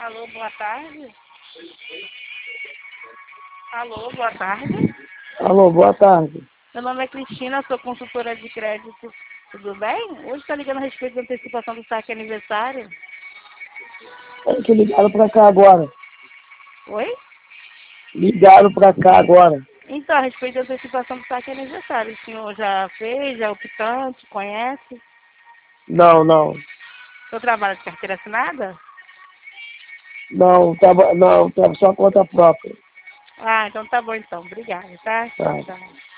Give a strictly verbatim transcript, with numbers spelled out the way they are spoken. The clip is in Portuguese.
Alô, boa tarde. Alô, boa tarde. Alô, boa tarde. Meu nome é Cristina, sou consultora de crédito. Tudo bem? Hoje está ligando a respeito da antecipação do saque aniversário. É que ligaram pra cá agora. Oi? Ligaram pra cá agora. Então, a respeito da antecipação do saque aniversário. O senhor já fez, já é optante, conhece? Não, não. O senhor trabalha de carteira assinada? Não, tava, não, tava só conta própria. Ah, então tá bom então. Obrigada, tá? Tá. Tchau.